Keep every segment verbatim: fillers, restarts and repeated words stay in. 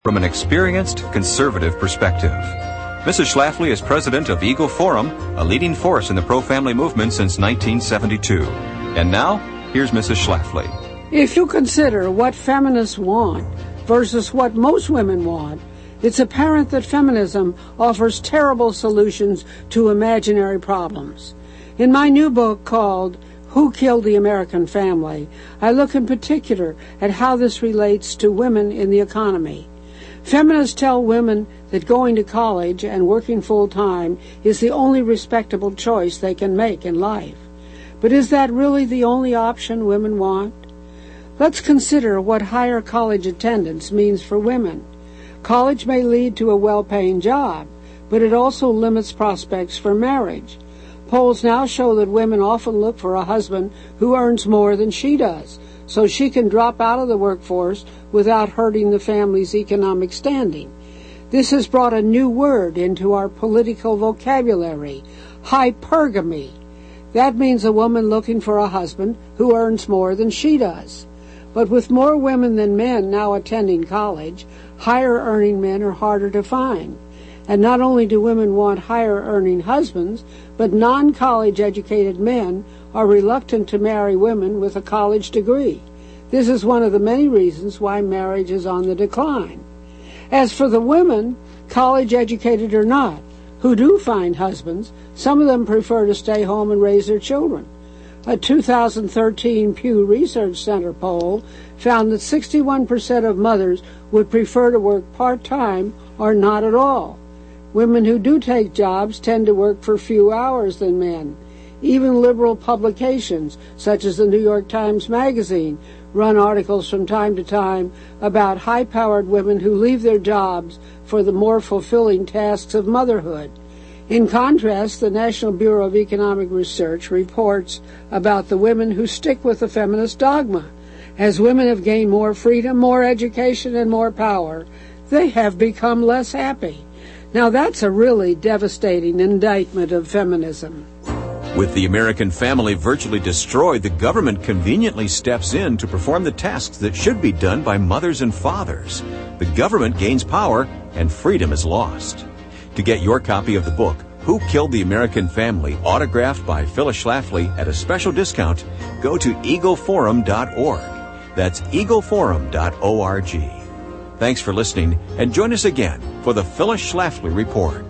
from an experienced, conservative perspective. Missus Schlafly is president of Eagle Forum, a leading force in the pro-family movement since nineteen seventy-two. And now, here's Missus Schlafly. If you consider what feminists want versus what most women want, it's apparent that feminism offers terrible solutions to imaginary problems. In my new book called Who Killed the American Family, I look in particular at how this relates to women in the economy. Feminists tell women that going to college and working full-time is the only respectable choice they can make in life. But is that really the only option women want? Let's consider what higher college attendance means for women. College may lead to a well-paying job, but it also limits prospects for marriage. Polls now show that women often look for a husband who earns more than she does, so she can drop out of the workforce without hurting the family's economic standing. This has brought a new word into our political vocabulary, hypergamy. That means a woman looking for a husband who earns more than she does. But with more women than men now attending college, higher-earning men are harder to find. And not only do women want higher-earning husbands, but non-college educated men are reluctant to marry women with a college degree. This is one of the many reasons why marriage is on the decline. As for the women, college educated or not, who do find husbands, some of them prefer to stay home and raise their children. A two thousand thirteen Pew Research Center poll found that sixty-one percent of mothers would prefer to work part-time or not at all. Women who do take jobs tend to work for fewer hours than men. Even liberal publications, such as the New York Times Magazine, run articles from time to time about high-powered women who leave their jobs for the more fulfilling tasks of motherhood. In contrast, the National Bureau of Economic Research reports about the women who stick with the feminist dogma. As women have gained more freedom, more education, and more power, they have become less happy. Now that's a really devastating indictment of feminism. With the American family virtually destroyed, the government conveniently steps in to perform the tasks that should be done by mothers and fathers. The government gains power, and freedom is lost. To get your copy of the book, Who Killed the American Family, autographed by Phyllis Schlafly at a special discount, go to eagle forum dot org. That's eagle forum dot org. Thanks for listening, and join us again for the Phyllis Schlafly Report.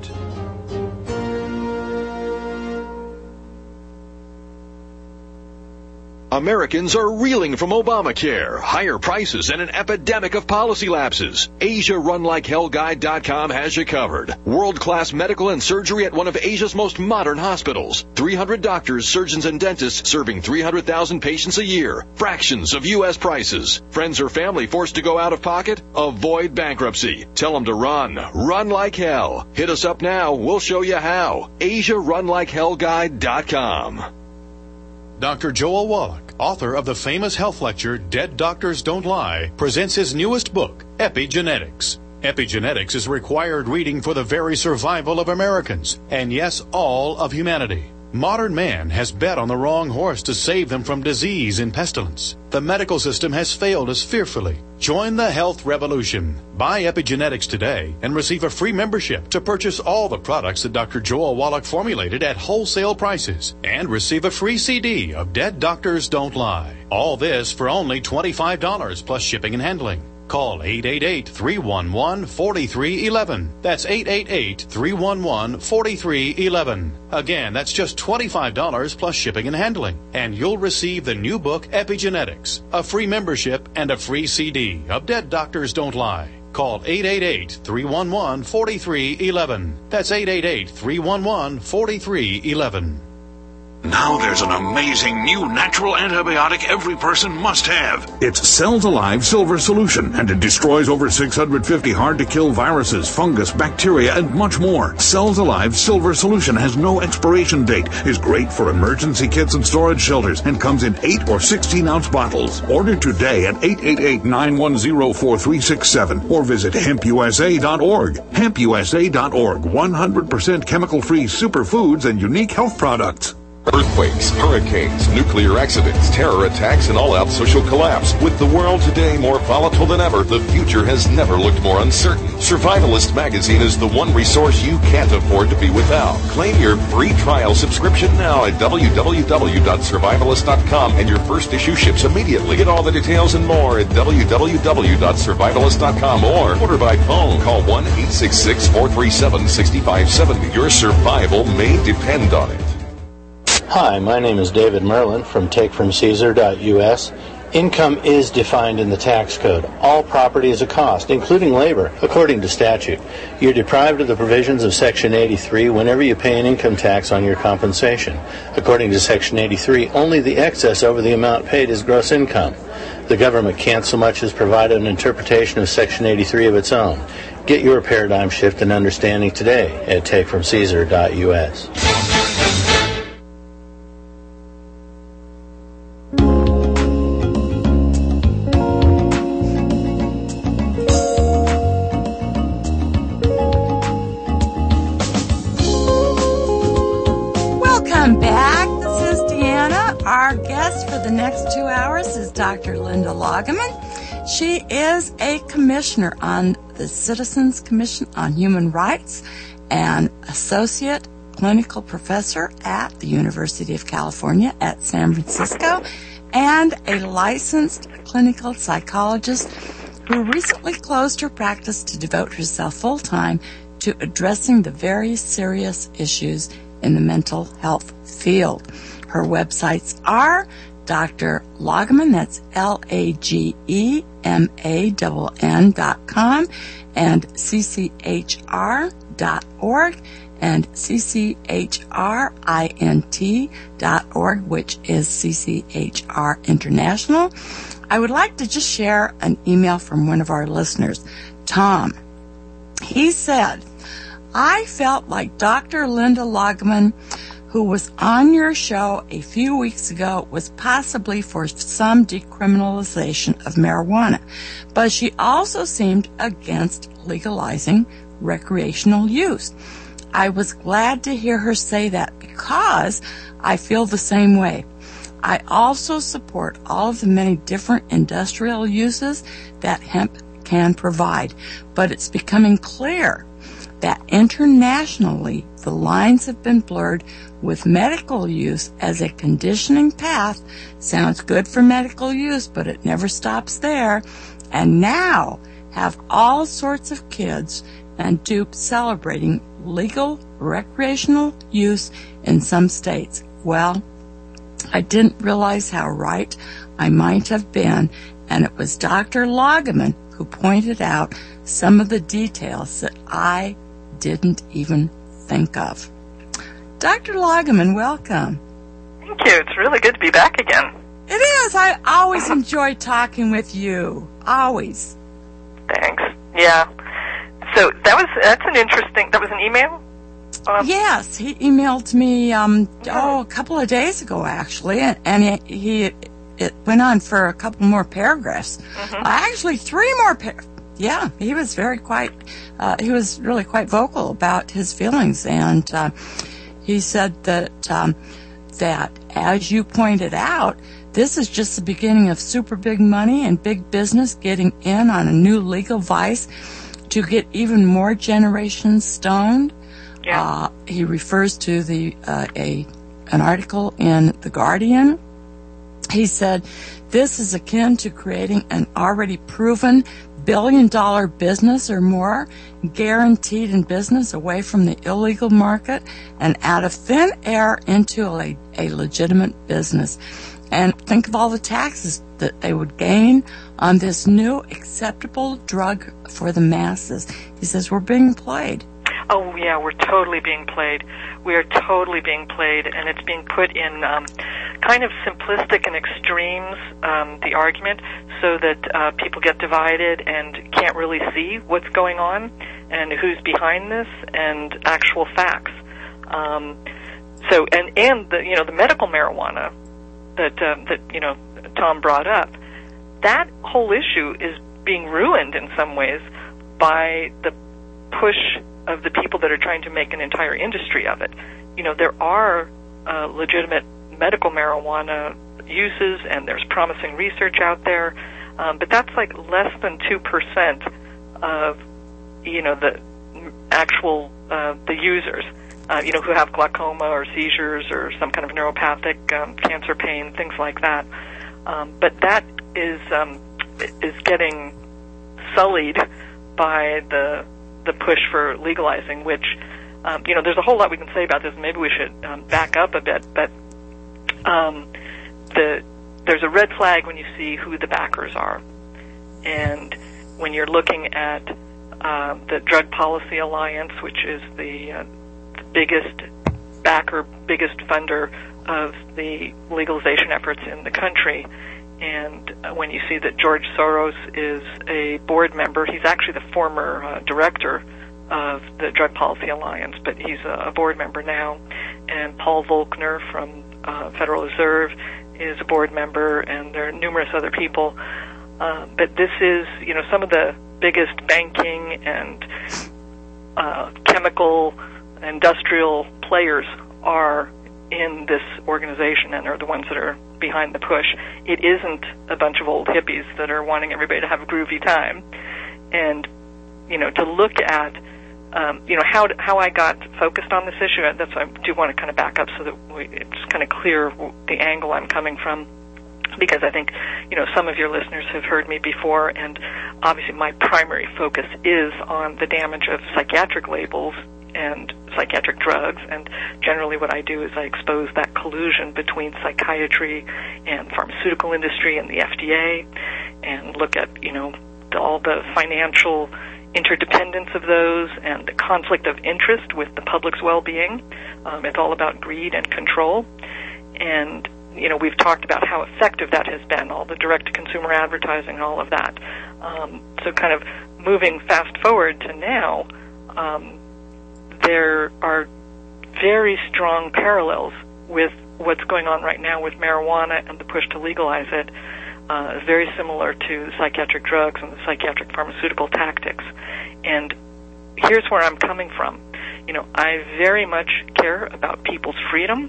Americans are reeling from Obamacare, higher prices, and an epidemic of policy lapses. Asia Run Like Hell Guide dot com has you covered. World-class medical and surgery at one of Asia's most modern hospitals. three hundred doctors, surgeons, and dentists serving three hundred thousand patients a year. Fractions of U S prices. Friends or family forced to go out of pocket? Avoid bankruptcy. Tell them to run. Run like hell. Hit us up now. We'll show you how. Asia Run Like Hell Guide dot com. Doctor Joel Wallach, author of the famous health lecture Dead Doctors Don't Lie, presents his newest book, Epigenetics. Epigenetics is required reading for the very survival of Americans, and yes, all of humanity. Modern man has bet on the wrong horse to save them from disease and pestilence. The medical system has failed us fearfully. Join the health revolution. Buy Epigenetics today and receive a free membership to purchase all the products that Doctor Joel Wallach formulated at wholesale prices, and receive a free C D of Dead Doctors Don't Lie. All this for only twenty-five dollars plus shipping and handling. Call eight eight eight, three one one, four three one one. That's eight eight eight, three one one, four three one one. Again, that's just twenty-five dollars plus shipping and handling. And you'll receive the new book, Epigenetics, a free membership, and a free C D of Dead Doctors Don't Lie. Call eight eight eight, three one one, four three one one. That's eight eight eight, three one one, four three one one. Now there's an amazing new natural antibiotic every person must have. It's Cells Alive Silver Solution, and it destroys over six hundred fifty hard-to-kill viruses, fungus, bacteria, and much more. Cells Alive Silver Solution has no expiration date, is great for emergency kits and storage shelters, and comes in eight or sixteen-ounce bottles. Order today at eight eight eight, nine one zero, four three six seven or visit hemp u s a dot org. hemp u s a dot org, one hundred percent chemical-free superfoods and unique health products. Earthquakes, hurricanes, nuclear accidents, terror attacks, and all-out social collapse. With the world today more volatile than ever, the future has never looked more uncertain. Survivalist Magazine is the one resource you can't afford to be without. Claim your free trial subscription now at w w w dot survivalist dot com, and your first issue ships immediately. Get all the details and more at w w w dot survivalist dot com or order by phone. Call one eight six six, four three seven, six five seven zero. Your survival may depend on it. Hi, my name is David Merlin from take from caesar dot u s. Income is defined in the tax code. All property is a cost, including labor, according to statute. You're deprived of the provisions of Section eighty-three whenever you pay an income tax on your compensation. According to Section eighty-three, only the excess over the amount paid is gross income. The government can't so much as provide an interpretation of Section eighty-three of its own. Get your paradigm shift and understanding today at take from caesar dot u s. Welcome back. This is Deanna. Our guest for the next two hours is Doctor Linda Loggeman. She is a commissioner on the Citizens Commission on Human Rights and associate clinical professor at the University of California at San Francisco and a licensed clinical psychologist who recently closed her practice to devote herself full-time to addressing the very serious issues in the mental health field. Her websites are Doctor Loggeman, that's L A G E M A N N dot com, and C C H R dot org, and C C H R I N T dot org, which is C C H R International. I would like to just share an email from one of our listeners, Tom. He said, I felt like Doctor Linda Loggeman, who was on your show a few weeks ago, was possibly for some decriminalization of marijuana, but she also seemed against legalizing recreational use. I was glad to hear her say that because I feel the same way. I also support all of the many different industrial uses that hemp can provide, but it's becoming clear that internationally the lines have been blurred with medical use as a conditioning path. Sounds good for medical use, but it never stops there. And now have all sorts of kids and dupes celebrating legal recreational use in some states. Well, I didn't realize how right I might have been, and it was Doctor Loggeman who pointed out some of the details that I didn't even think of. Doctor Loggeman, welcome. Thank you. It's really good to be back again. It is. I always enjoy talking with you. Always. Thanks. Yeah. So that was that's an interesting. That was an email. Um, yes, he emailed me. Um, oh, a couple of days ago, actually, and, and he, he it went on for a couple more paragraphs. Mm-hmm. Uh, actually, three more paragraphs. Yeah, he was very quite, uh, he was really quite vocal about his feelings, and uh, he said that, um, that, as you pointed out, this is just the beginning of super big money and big business getting in on a new legal vice to get even more generations stoned. Yeah. Uh, he refers to the uh, a an article in The Guardian. He said, this is akin to creating an already proven billion-dollar business or more, guaranteed in business away from the illegal market and out of thin air into a, a legitimate business. And think of all the taxes that they would gain on this new acceptable drug for the masses. He says, we're being played. Oh, yeah, we're totally being played. We are totally being played, and it's being put in um, kind of simplistic and extremes, um, the argument, so that uh, people get divided and can't really see what's going on and who's behind this and actual facts. Um, so, and, and the, you know, the medical marijuana that, um, that, you know, Tom brought up, that whole issue is being ruined in some ways by the push of the people that are trying to make an entire industry of it. You know, there are uh, legitimate medical marijuana uses, and there's promising research out there, um, but that's like less than two percent of, you know, the actual uh, the users, uh, you know, who have glaucoma or seizures or some kind of neuropathic um, cancer pain, things like that. Um, but that is um, is getting sullied by the the push for legalizing, which, um, you know, there's a whole lot we can say about this. Maybe we should um, back up a bit, but um, the there's a red flag when you see who the backers are. And when you're looking at uh, the Drug Policy Alliance, which is the, uh, the biggest backer, biggest funder of the legalization efforts in the country, and uh, when you see that George Soros is a board member, he's actually the former uh, director of the Drug Policy Alliance, but he's a, a board member now, and Paul Volcker from uh, Federal Reserve is a board member, and there are numerous other people. Uh, but this is, you know, some of the biggest banking and uh, chemical, industrial players are in this organization and are the ones that are behind the push. It isn't a bunch of old hippies that are wanting everybody to have a groovy time. And, you know, to look at, um, you know, how how I got focused on this issue, that's why I do want to kind of back up so that we, it's kind of clear the angle I'm coming from, because I think, you know, some of your listeners have heard me before, and obviously my primary focus is on the damage of psychiatric labels and psychiatric drugs, and generally what I do is I expose that collusion between psychiatry and pharmaceutical industry and the F D A, and look at, you know, all the financial interdependence of those and the conflict of interest with the public's well-being. Um, it's all about greed and control, and you know, we've talked about how effective that has been, all the direct-to-consumer advertising, all of that. Um, so kind of moving fast forward to now, um, there are very strong parallels with what's going on right now with marijuana and the push to legalize it. Uh, is very similar to psychiatric drugs and the psychiatric pharmaceutical tactics. And here's where I'm coming from. You know, I very much care about people's freedom,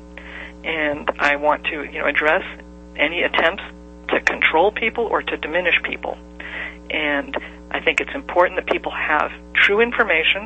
and I want to, you know, address any attempts to control people or to diminish people. And I think it's important that people have true information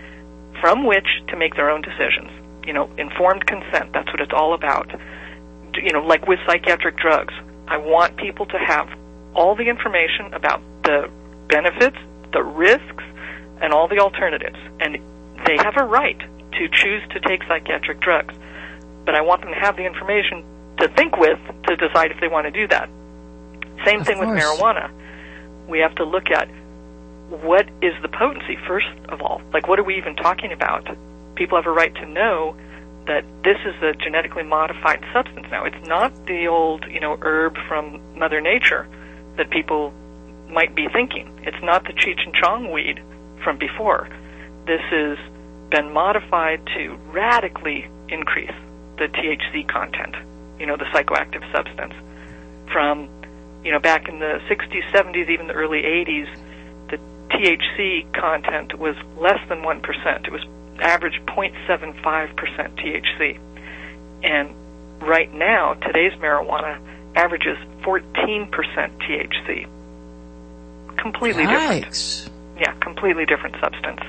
from which to make their own decisions. You know, informed consent, that's what it's all about. You know, like with psychiatric drugs, I want people to have all the information about the benefits, the risks, and all the alternatives. And they have a right to choose to take psychiatric drugs. But I want them to have the information to think with to decide if they want to do that. Same thing with marijuana. We have to look at what is the potency, first of all. Like, what are we even talking about? People have a right to know that this is a genetically modified substance now. It's not the old, you know, herb from Mother Nature that people might be thinking. It's not the Cheech and Chong weed from before. This has been modified to radically increase the T H C content, you know, the psychoactive substance. From, you know, back in the sixties, seventies, even the early eighties, the T H C content was less than one percent. It was average zero point seven five percent T H C. And right now, today's marijuana averages fourteen percent T H C. Completely Yikes. different. Yeah, completely different substance.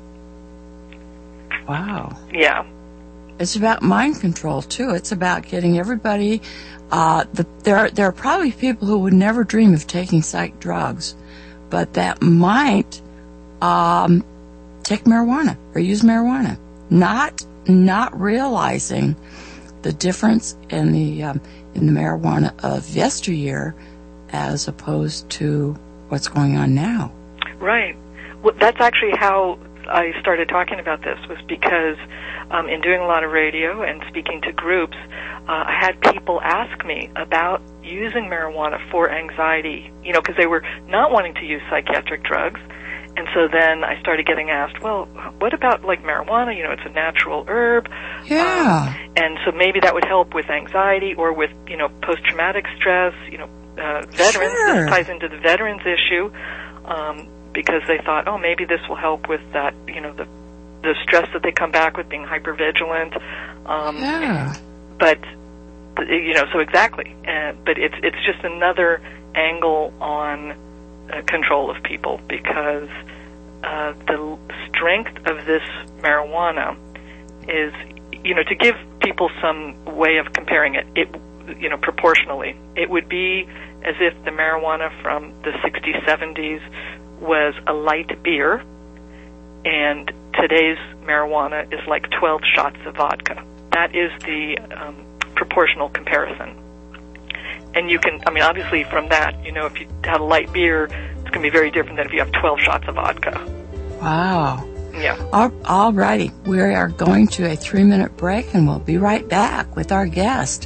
Wow. Yeah. It's about mind control, too. It's about getting everybody... Uh, the, there, are, there are probably people who would never dream of taking psych drugs, but that might um, take marijuana or use marijuana, not not realizing the difference in the um, in the marijuana of yesteryear as opposed to what's going on now. Right. Well, that's actually how I started talking about this, was because um, in doing a lot of radio and speaking to groups, uh, I had people ask me about using marijuana for anxiety, you know, because they were not wanting to use psychiatric drugs. And so then I started getting asked, well, what about, like, marijuana? You know, it's a natural herb. Yeah. Um, and so maybe that would help with anxiety or with, you know, post-traumatic stress, you know, uh, veterans. Sure. This ties into the veterans issue, um, because they thought, oh, maybe this will help with that, you know, the the stress that they come back with, being hypervigilant. Um, yeah. but you know, so exactly. Uh, but it's it's just another angle on uh, control of people, because uh, the strength of this marijuana is, you know, to give people some way of comparing it, it, you know, proportionally, it would be as if the marijuana from the sixties, seventies was a light beer, and today's marijuana is like twelve shots of vodka. That is the um, proportional comparison. And you can, I mean, obviously from that, you know, if you have a light beer, it's going to be very different than if you have twelve shots of vodka. Wow. Yeah. All, all righty. We are going to a three-minute break, and we'll be right back with our guest.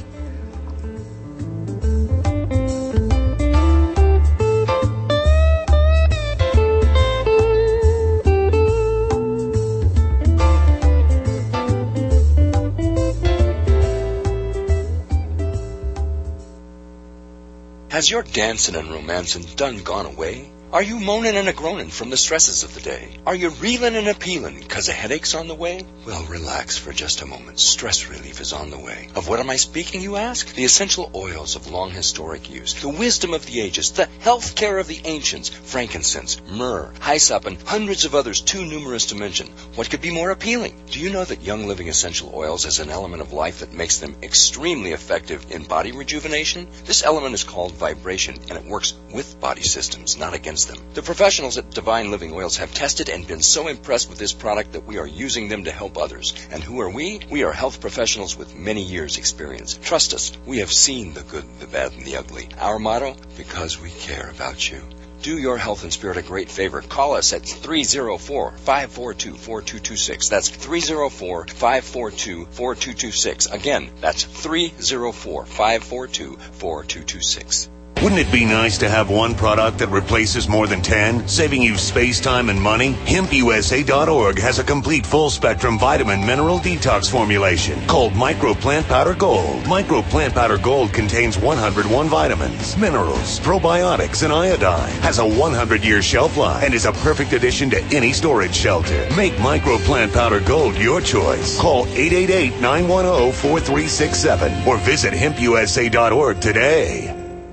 Has your dancing and romancing done gone away? Are you moaning and a-groaning from the stresses of the day? Are you reeling and a-peeling because a headache's on the way? Well, relax for just a moment. Stress relief is on the way. Of what am I speaking, you ask? The essential oils of long historic use, the wisdom of the ages, the health care of the ancients, frankincense, myrrh, hyssop, and hundreds of others too numerous to mention. What could be more appealing? Do you know that Young Living Essential Oils has an element of life that makes them extremely effective in body rejuvenation? This element is called vibration, and it works with body systems, not against them. The professionals at Divine Living Oils have tested and been so impressed with this product that we are using them to help others. And who are we? We are health professionals with many years' experience. Trust us, we have seen the good, the bad, and the ugly. Our motto? Because we care about you. Do your health and spirit a great favor. Call us at three oh four, five four two, four two two six. That's three oh four, five four two, four two two six. Again, that's three oh four, five four two, four two two six. Wouldn't it be nice to have one product that replaces more than ten, saving you space, time, and money? Hemp U S A dot org has a complete full-spectrum vitamin mineral detox formulation called Micro Plant Powder Gold. Micro Plant Powder Gold contains one hundred one vitamins, minerals, probiotics, and iodine, has a one hundred year shelf life, and is a perfect addition to any storage shelter. Make Micro Plant Powder Gold your choice. Call eight eight eight, nine one zero, four three six seven or visit hemp U S A dot org today.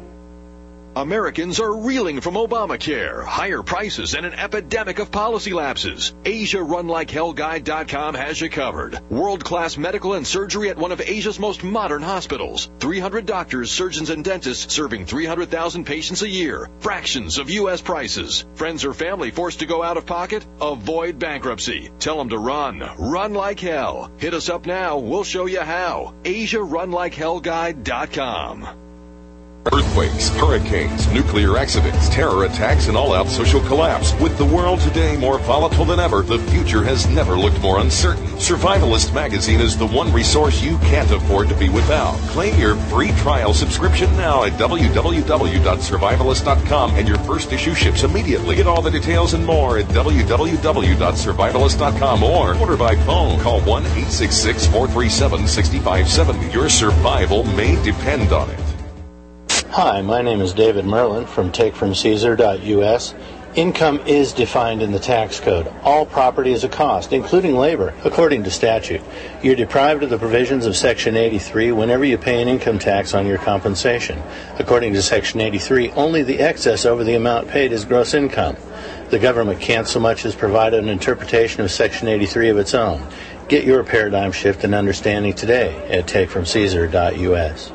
Americans are reeling from Obamacare, higher prices, and an epidemic of policy lapses. Asia Run Like Hell Guide dot com has you covered. World-class medical and surgery at one of Asia's most modern hospitals. three hundred doctors, surgeons, and dentists serving three hundred thousand patients a year. Fractions of U S prices. Friends or family forced to go out of pocket? Avoid bankruptcy. Tell them to run. Run like hell. Hit us up now. We'll show you how. Asia Run Like Hell Guide dot com. Earthquakes, hurricanes, nuclear accidents, terror attacks, and all-out social collapse. With the world today more volatile than ever, the future has never looked more uncertain. Survivalist Magazine is the one resource you can't afford to be without. Claim your free trial subscription now at w w w dot survivalist dot com, and your first issue ships immediately. Get all the details and more at w w w dot survivalist dot com or order by phone. Call one eight six six, four three seven, six five seven zero. Your survival may depend on it. Hi, my name is David Merlin from take from caesar dot u s. Income is defined in the tax code. All property is a cost, including labor, according to statute. You're deprived of the provisions of Section eighty-three whenever you pay an income tax on your compensation. According to Section eighty-three, only the excess over the amount paid is gross income. The government can't so much as provide an interpretation of Section eighty-three of its own. Get your paradigm shift and understanding today at take from caesar dot u s.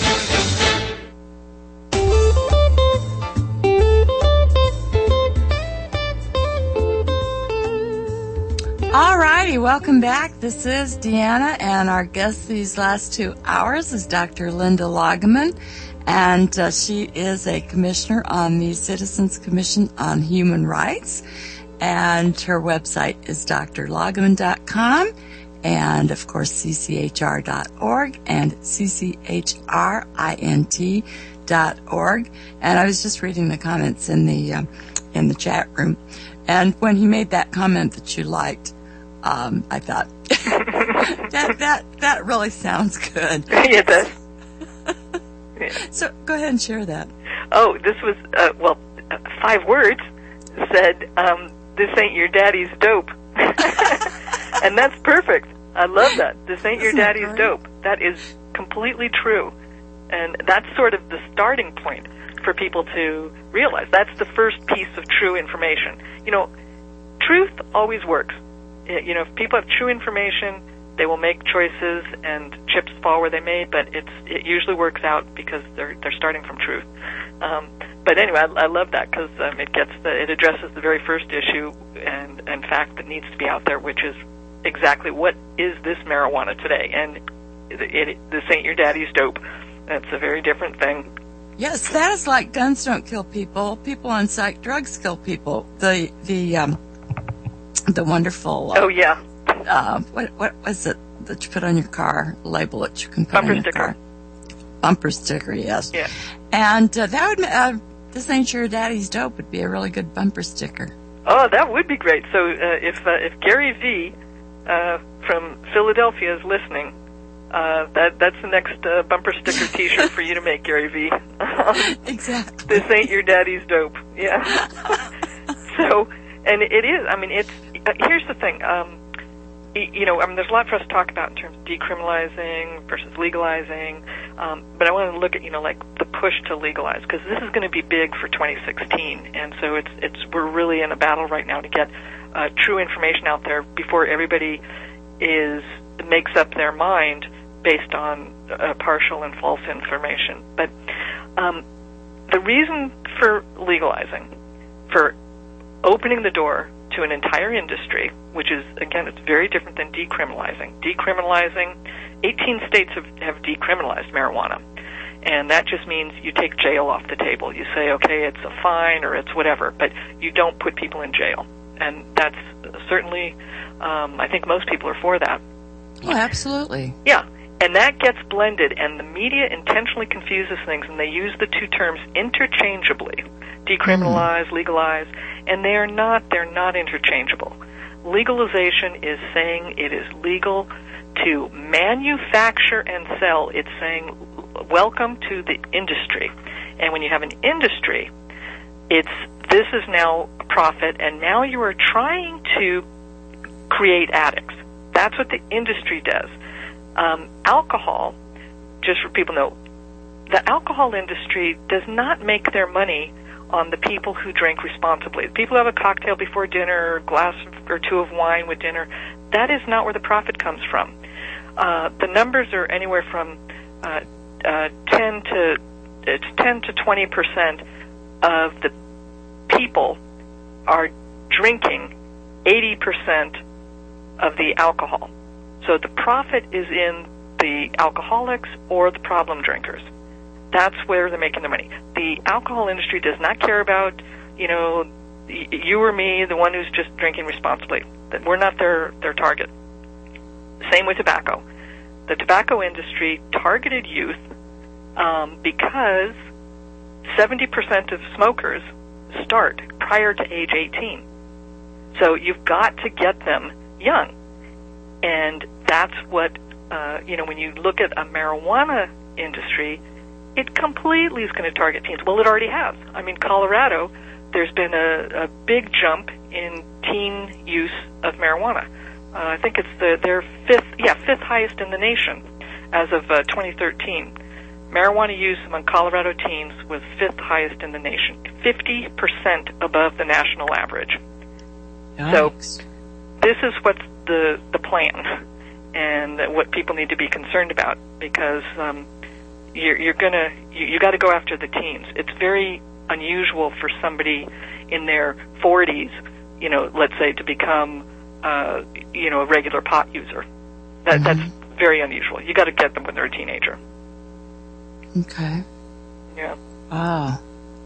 All righty, welcome back. This is Deanna, and our guest these last two hours is Doctor Linda Loggeman, and uh, she is a commissioner on the Citizens Commission on Human Rights, and her website is d r loggeman dot com, and of course c c h r dot org and c c h r int dot org. And I was just reading the comments in the um, in the chat room, and when he made that comment that you liked, Um, I thought that that that really sounds good. Yeah, it does. Yeah. So go ahead and share that. Oh, this was uh, well, uh, five words said, um, "This ain't your daddy's dope," and that's perfect. I love that. This ain't Isn't your daddy's dope. That is completely true. And that's sort of the starting point for people to realize. That's the first piece of true information. You know, truth always works. You know, if people have true information, they will make choices and chips fall where they may, but it's it usually works out because they're they're starting from truth. Um, but anyway, I, I love that because um, it gets the, it addresses the very first issue and, and fact that needs to be out there, which is exactly what is this marijuana today, and it, it, this ain't your daddy's dope. That's a very different thing. Yes, that is like guns don't kill people. People on psych drugs kill people. The the um, the wonderful. Uh, oh yeah. Uh, what what was it that you put on your car? Label that you can put Bumper on your sticker. car. Bumper sticker, yes. Yeah. And uh, that would uh, this ain't your daddy's dope would be a really good bumper sticker. Oh, that would be great. So uh, if uh, if Gary V uh, from Philadelphia is listening. Uh, that that's the next uh, bumper sticker T-shirt for you to make, Gary V. Exactly. This ain't your daddy's dope. Yeah. So, and it is. I mean, it's. Uh, here's the thing. Um, y- you know, I mean, there's a lot for us to talk about in terms of decriminalizing versus legalizing. Um, but I want to look at, you know, like the push to legalize, because this is going to be big for twenty sixteen, and so it's it's we're really in a battle right now to get uh, true information out there before everybody is makes up their mind based on uh, partial and false information. But um, the reason for legalizing, for opening the door to an entire industry, which is, again, it's very different than decriminalizing. Decriminalizing, eighteen states have, have decriminalized marijuana. And that just means you take jail off the table. You say, okay, it's a fine or it's whatever, but you don't put people in jail. And that's certainly, um, I think most people are for that. Oh, absolutely. Yeah. And that gets blended, and the media intentionally confuses things, and they use the two terms interchangeably, decriminalize, mm. legalize, and they are not, they're not interchangeable. Legalization is saying it is legal to manufacture and sell. It's saying, welcome to the industry. And when you have an industry, it's, this is now a profit, and now you are trying to create addicts. That's what the industry does. Um, alcohol, just for people to know, the alcohol industry does not make their money on the people who drink responsibly. The people who have a cocktail before dinner, or a glass or two of wine with dinner, that is not where the profit comes from. Uh, the numbers are anywhere from uh, uh, ten to it's ten to twenty percent of the people are drinking eighty percent of the alcohol. So the profit is in the alcoholics or the problem drinkers. That's where they're making their money. The alcohol industry does not care about, you know, you or me, the one who's just drinking responsibly. That we're not their, their target. Same with tobacco. The tobacco industry targeted youth um, because seventy percent of smokers start prior to age eighteen. So you've got to get them young. And that's what, uh, you know, when you look at a marijuana industry, it completely is going to target teens. Well, it already has. I mean, Colorado, there's been a, a big jump in teen use of marijuana. Uh, I think it's the, their fifth, yeah, fifth highest in the nation as of uh, twenty thirteen. Marijuana use among Colorado teens was fifth highest in the nation, fifty percent above the national average. Yikes. So this is what's the the plan, and what people need to be concerned about, because um, you're, you're gonna you, you got to go after the teens. It's very unusual for somebody in their forties, you know, let's say, to become uh, you know a regular pot user. That mm-hmm. that's very unusual. You got to get them when they're a teenager. Okay. Yeah. Wow.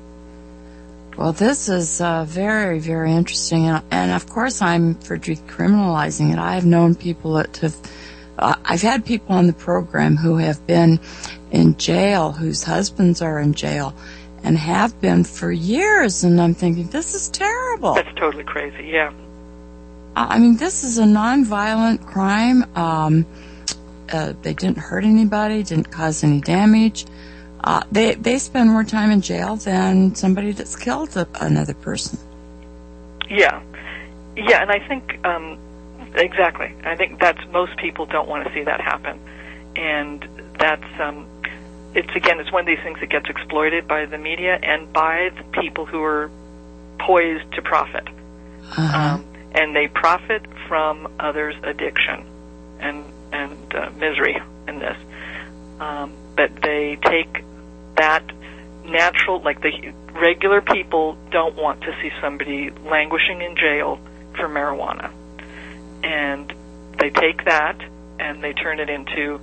Well, this is uh, very, very interesting, and, and of course I'm for decriminalizing it. I have known people that have, uh, I've had people on the program who have been in jail, whose husbands are in jail, and have been for years, and I'm thinking, this is terrible. That's totally crazy, yeah. I mean, this is a nonviolent crime. Um, uh, they didn't hurt anybody, didn't cause any damage. Uh, they they spend more time in jail than somebody that's killed a, another person. Yeah, yeah, and I think um, exactly. I think that's most people don't want to see that happen, and that's um, it's again, it's one of these things that gets exploited by the media and by the people who are poised to profit, uh-huh. um, and they profit from others' addiction and and uh, misery in this. Um, but they take that natural, like the regular people don't want to see somebody languishing in jail for marijuana, and they take that and they turn it into,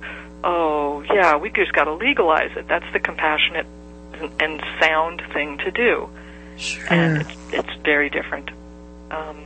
oh yeah, we just got to legalize it. That's the compassionate and sound thing to do. Sure. And it's, it's very different. Um,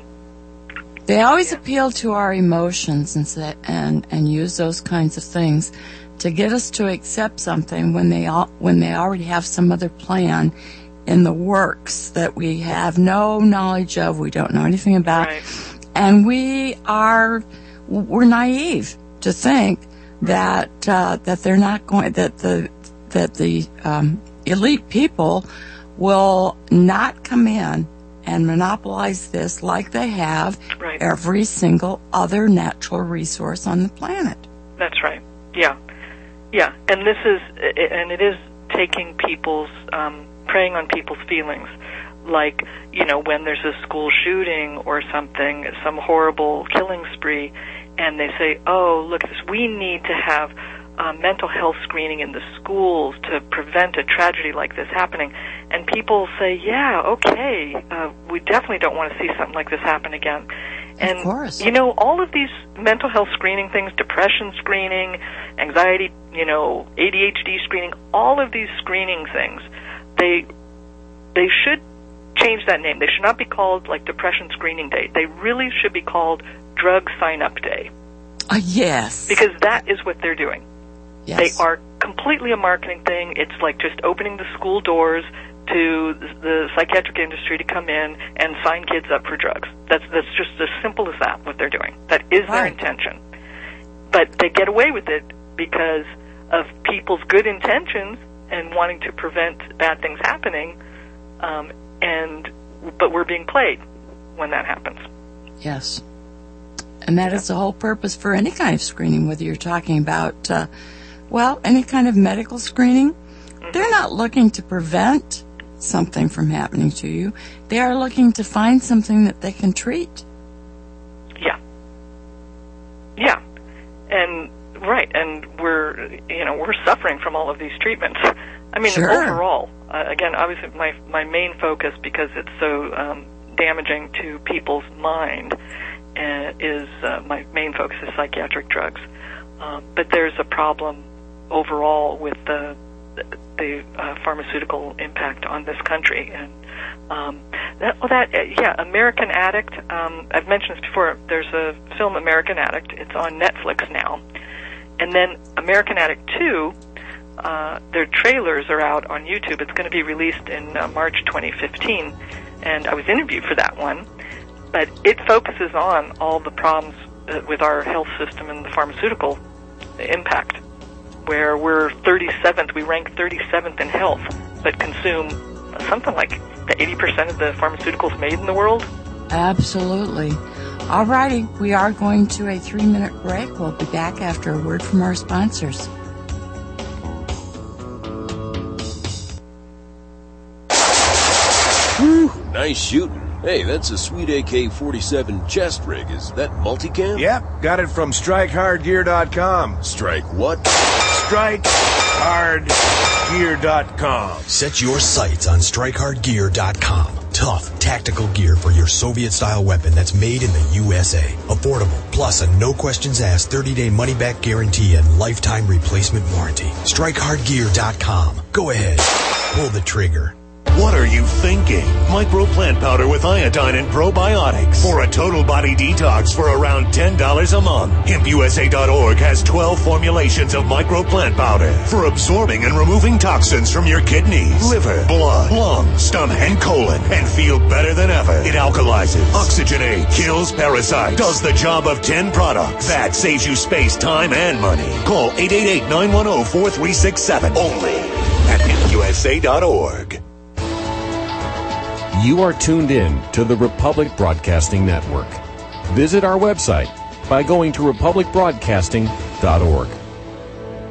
they always yeah. appeal to our emotions and say, and and use those kinds of things to get us to accept something when they all, when they already have some other plan in the works that we have no knowledge of, we don't know anything about, right. and we are we're naive to think that uh, that they're not going that the that the um, elite people will not come in and monopolize this like they have right. every single other natural resource on the planet. That's right. Yeah, yeah, and this is and it is taking people's um, preying on people's feelings, like you know when there's a school shooting or something, some horrible killing spree. And they say, oh, look at this, we need to have uh, mental health screening in the schools to prevent a tragedy like this happening. And people say, yeah, okay, uh, we definitely don't want to see something like this happen again. And, of course. you know, all of these mental health screening things, depression screening, anxiety, you know, A D H D screening, all of these screening things, they they should change that name. They should not be called, like, Depression Screening Day. They really should be called Drug Sign-Up Day. Uh, yes. Because that is what they're doing. Yes. They are completely a marketing thing. It's like just opening the school doors to the psychiatric industry to come in and sign kids up for drugs. That's that's just as simple as that, what they're doing. That is their right. intention. But they get away with it because of people's good intentions and wanting to prevent bad things happening, um, and but we're being played when that happens. Yes. And that is the whole purpose for any kind of screening, whether you're talking about, uh, well, any kind of medical screening. Mm-hmm. They're not looking to prevent something from happening to you. They are looking to find something that they can treat. Yeah. Yeah. And, right, and we're, you know, we're suffering from all of these treatments. I mean, sure. overall, uh, again, obviously my, my main focus, because it's so um, damaging to people's mind, Uh, is uh, my main focus is psychiatric drugs, um, but there's a problem overall with the the uh, pharmaceutical impact on this country, and um, that, well, that uh, yeah, American Addict. Um, I've mentioned this before. There's a film, American Addict. It's on Netflix now, and then American Addict two. Uh, their trailers are out on YouTube. It's going to be released in uh, March twenty fifteen, and I was interviewed for that one. But it focuses on all the problems uh, with our health system and the pharmaceutical impact, where we're thirty-seventh, we rank thirty-seventh in health, but consume something like eighty percent of the pharmaceuticals made in the world. Absolutely. All righty, we are going to a three-minute break. We'll be back after a word from our sponsors. Whew, nice shooting. Hey, that's a sweet A K forty-seven chest rig. Is that multicam? Yep, got it from strike hard gear dot com. Strike what? strike hard gear dot com. Set your sights on strike hard gear dot com. Tough, tactical gear for your Soviet-style weapon that's made in the U S A. Affordable, plus a no-questions-asked thirty-day money-back guarantee and lifetime replacement warranty. strike hard gear dot com. Go ahead, pull the trigger. What are you thinking? Micro plant powder with iodine and probiotics for a total body detox for around ten dollars a month. hemp U S A dot org has twelve formulations of micro plant powder for absorbing and removing toxins from your kidneys, liver, blood, lungs, stomach, and colon, and feel better than ever. It alkalizes, oxygenates, kills parasites, does the job of ten products. That saves you space, time, and money. Call eight eight eight, nine one zero, four three six seven only at hemp U S A dot org. You are tuned in to the Republic Broadcasting Network. Visit our website by going to republic broadcasting dot org.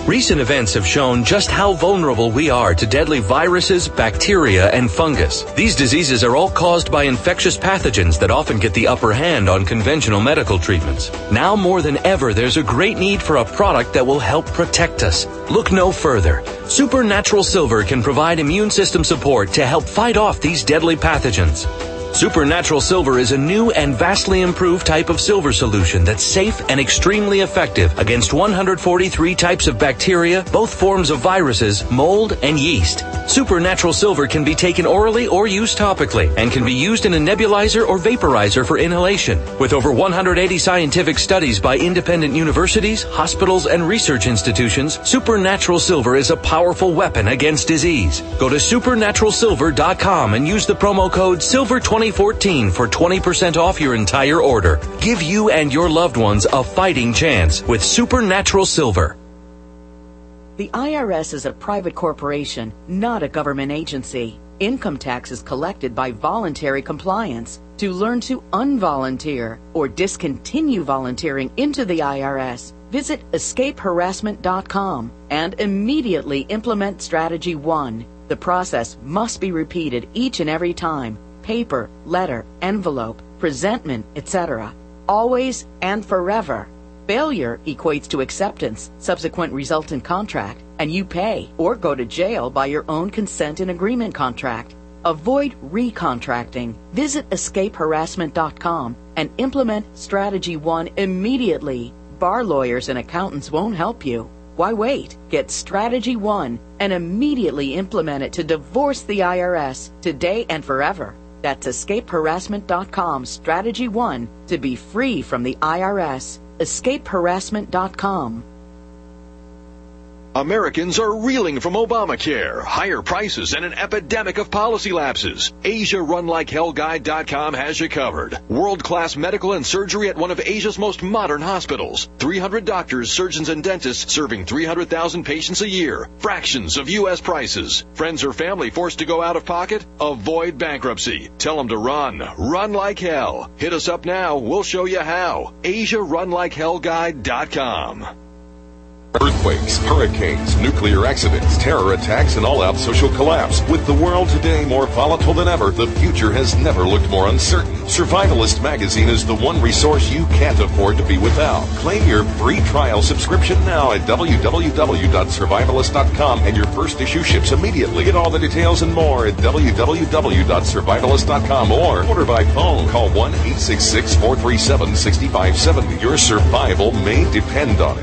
Recent events have shown just how vulnerable we are to deadly viruses, bacteria, and fungus. These diseases are all caused by infectious pathogens that often get the upper hand on conventional medical treatments. Now more than ever, there's a great need for a product that will help protect us. Look no further. Supernatural Silver can provide immune system support to help fight off these deadly pathogens. Supernatural Silver is a new and vastly improved type of silver solution that's safe and extremely effective against one hundred forty-three types of bacteria, both forms of viruses, mold, and yeast. Supernatural Silver can be taken orally or used topically and can be used in a nebulizer or vaporizer for inhalation. With over one hundred eighty scientific studies by independent universities, hospitals, and research institutions, Supernatural Silver is a powerful weapon against disease. Go to supernatural silver dot com and use the promo code silver twenty fourteen for twenty percent off your entire order. Give you and your loved ones a fighting chance with Supernatural Silver. The I R S is a private corporation, not a government agency. Income tax is collected by voluntary compliance. To learn to unvolunteer or discontinue volunteering into the I R S, visit escape harassment dot com and immediately implement Strategy one. The process must be repeated each and every time. Paper, letter, envelope, presentment, et cetera. Always and forever. Failure equates to acceptance, subsequent resultant contract, and you pay or go to jail by your own consent and agreement contract. Avoid recontracting. Visit escape harassment dot com and implement Strategy one immediately. Bar lawyers and accountants won't help you. Why wait? Get Strategy one and immediately implement it to divorce the I R S today and forever. That's escape harassment dot com Strategy one to be free from the I R S. escape harassment dot com. Americans are reeling from Obamacare, higher prices, and an epidemic of policy lapses. Asia Run Like Hell Guide dot com has you covered. World-class medical and surgery at one of Asia's most modern hospitals. three hundred doctors, surgeons, and dentists serving three hundred thousand patients a year. Fractions of U S prices. Friends or family forced to go out of pocket? Avoid bankruptcy. Tell them to run. Run like hell. Hit us up now. We'll show you how. Asia Run Like Hell Guide dot com. Earthquakes, hurricanes, nuclear accidents, terror attacks, and all-out social collapse. With the world today more volatile than ever, the future has never looked more uncertain. Survivalist Magazine is the one resource you can't afford to be without. Claim your free trial subscription now at w w w dot survivalist dot com, and your first issue ships immediately. Get all the details and more at w w w dot survivalist dot com or order by phone. Call one eight six six, four three seven, six five seven zero. Your survival may depend on it.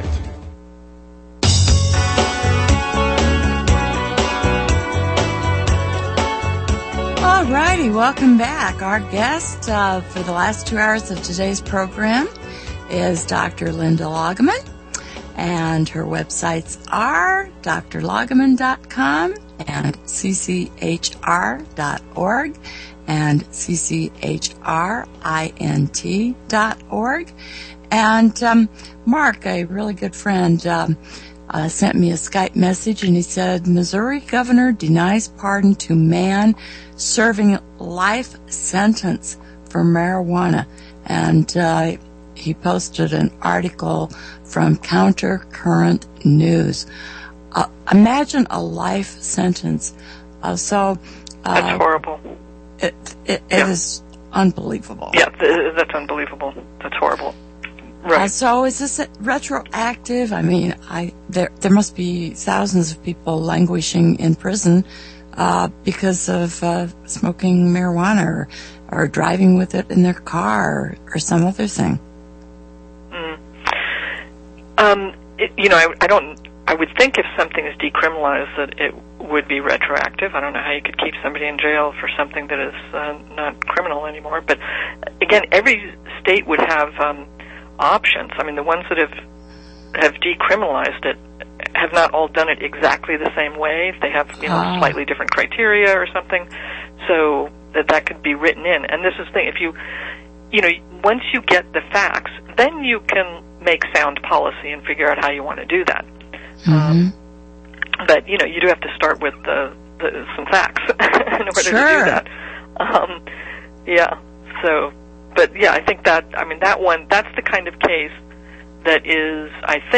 Alrighty, welcome back. Our guest uh, for the last two hours of today's program is Doctor Linda Loggeman, and her websites are d r loggeman dot com and c c h r dot org and c c h r int dot org. And um, Mark, a really good friend, um, uh, sent me a Skype message, and he said, Missouri governor denies pardon to man serving life sentence for marijuana. And uh, he posted an article from Counter Current News. Uh, imagine a life sentence. Uh, so uh, That's horrible. It, it, it yeah. is unbelievable. Yeah, th- that's unbelievable. That's horrible. Right. Uh, so is this retroactive? I mean, I there there must be thousands of people languishing in prison uh, because of uh, smoking marijuana or, or driving with it in their car or, or some other thing. Mm. Um, it, you know, I, I don't. I would think if something is decriminalized that it would be retroactive. I don't know how you could keep somebody in jail for something that is uh, not criminal anymore. But again, every state would have um, options. I mean, the ones that have have decriminalized it have not all done it exactly the same way. They have, you know, Ah. slightly different criteria or something, so that that could be written in. And this is the thing: if you, you know, once you get the facts, then you can make sound policy and figure out how you want to do that. Mm-hmm. Um, but you know, you do have to start with the, the some facts in order Sure. to do that. Um, yeah. So, but yeah, I think that I mean that one. That's the kind of case that is, I think,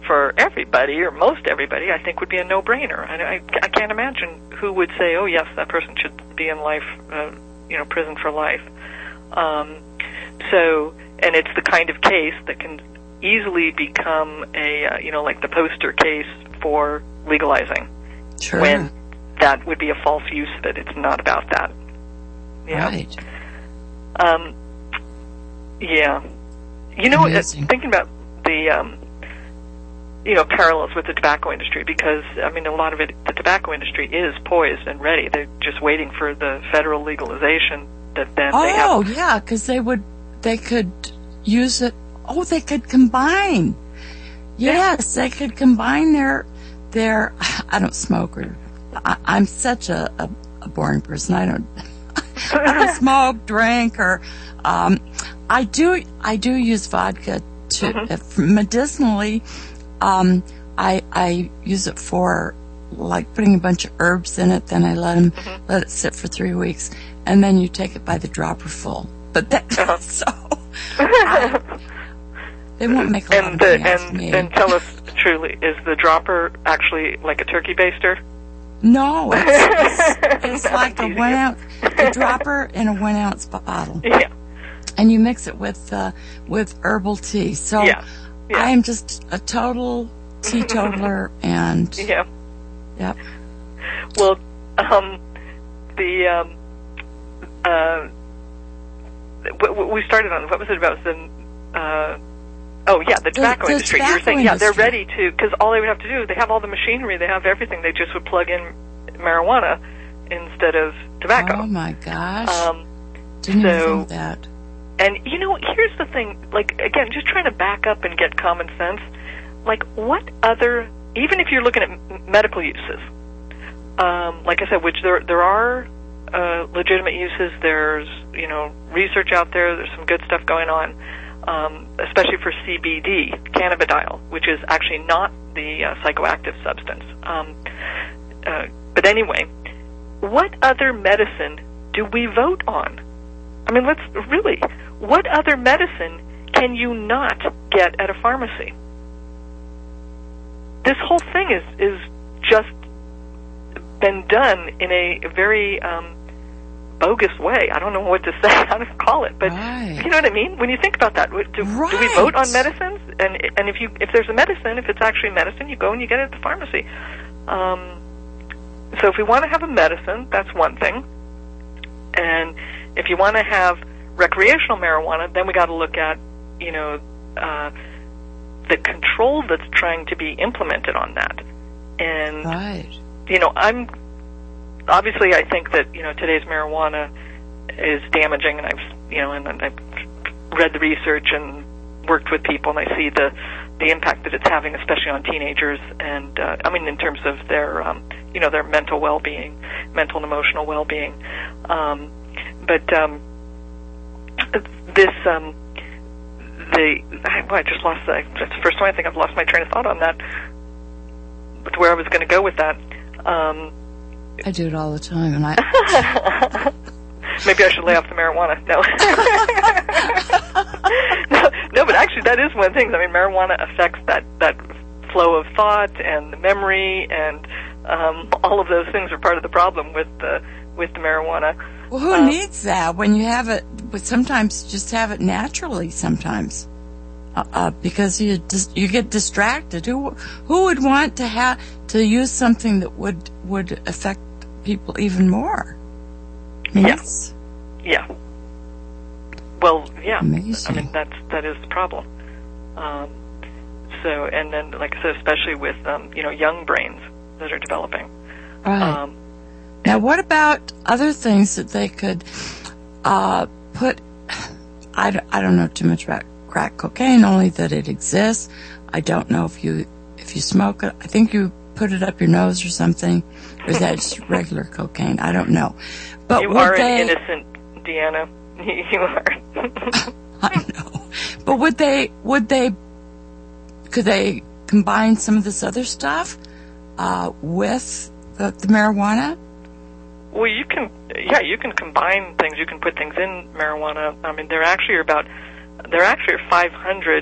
for everybody, or most everybody, I think would be a no-brainer. I, I, I can't imagine who would say, oh, yes, that person should be in life, uh, you know, prison for life. Um, so, and it's the kind of case that can easily become a, uh, you know, like the poster case for legalizing. Sure. When that would be a false use of it. It's not about that. Yeah. Right. Um, yeah. You know, uh, thinking about the, um, you know, parallels with the tobacco industry, because, I mean, a lot of it, the tobacco industry is poised and ready. They're just waiting for the federal legalization that then oh, they have. Oh, yeah, because they would, they could use it. Oh, they could combine. Yes, they could combine their, their, I don't smoke, or I, I'm such a, a, a boring person. I don't, I don't smoke, drink, or, um, I do, I do use vodka to, mm-hmm. medicinally. Um, I, I use it for, like, putting a bunch of herbs in it, then I let them, mm-hmm. let it sit for three weeks, and then you take it by the dropper full. But that, uh-huh. so, I, they won't make a lot and of the, money off and, me. And tell us truly, is the dropper actually like a turkey baster? No, it's, it's, it's like a one ounce, a dropper in a one ounce bottle. Yeah. And you mix it with, uh, with herbal tea. So, yeah. Yeah. I am just a total teetotaler, and yeah, yeah. Well, um, the um, uh, w- we started on what was it about? The uh, oh yeah, the tobacco the, the industry. Tobacco you were saying industry. yeah, they're ready to, because all they would have to do, they have all the machinery, they have everything. They just would plug in marijuana instead of tobacco. Oh my gosh! Um, Didn't so, even think that. And, you know, here's the thing, like, again, just trying to back up and get common sense. Like, what other, even if you're looking at m- medical uses, um, like I said, which there there are uh, legitimate uses, there's, you know, research out there, there's some good stuff going on, um, especially for C B D, cannabidiol, which is actually not the uh, psychoactive substance. Um, uh, but anyway, what other medicine do we vote on? I mean, let's really, what other medicine can you not get at a pharmacy? This whole thing is, is just been done in a very um, bogus way. I don't know what to say, how to call it, but right. You know what I mean? When you think about that, do, right. do we vote on medicines? And and if you if there's a medicine, if it's actually medicine, you go and you get it at the pharmacy. Um, so if we want to have a medicine, that's one thing. And if you want to have recreational marijuana, then we got to look at, you know, uh, the control that's trying to be implemented on that. And, right. you know, I'm, obviously I think that, you know, today's marijuana is damaging, and I've, you know, and I've read the research and worked with people, and I see the, the impact that it's having, especially on teenagers, and, uh, I mean, in terms of their, um, you know, their mental well-being, mental and emotional well-being. Um, but, um, this, um, the, I, well, I just lost, the, that's the first time I think I've lost my train of thought on that, to where I was going to go with that. Um, I do it all the time, and I... Maybe I should lay off the marijuana. No. no, no, but actually that is one of the things. I mean, marijuana affects that, that flow of thought and the memory, and um, all of those things are part of the problem with the, with the marijuana. Well, who um, needs that when you have it, but sometimes just have it naturally sometimes. Uh, uh, because you dis- you get distracted. Who who would want to have to use something that would would affect people even more? Yes. Yeah. yeah. Well, yeah. Amazing. I mean, that's that is the problem. Um, so, and then, like I said, especially with um, you know, young brains that are developing. Right. Um, now, what about other things that they could uh, put? I, d- I don't know too much about crack cocaine, only that it exists. I don't know if you if you smoke it. I think you put it up your nose or something. Or is that just regular cocaine? I don't know. But you would are they, an innocent, Deanna. You are. I know. But would they, would they, could they combine some of this other stuff uh, with the, the marijuana? Well, you can, yeah, you can combine things. You can put things in marijuana. I mean, there actually are about, there actually are five hundred